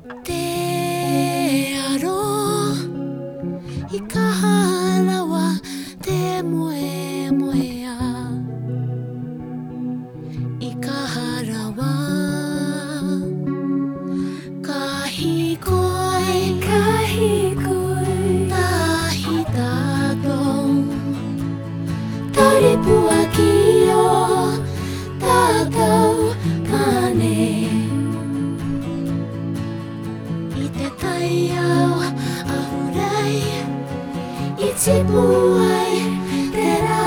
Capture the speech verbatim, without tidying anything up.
Te aro I ka halawa te moe moea I ka harawa Kahikoi Kahikoi Tahi tātou Taripua ki o tātou pane I te tai au ahurai I tipu ai te rā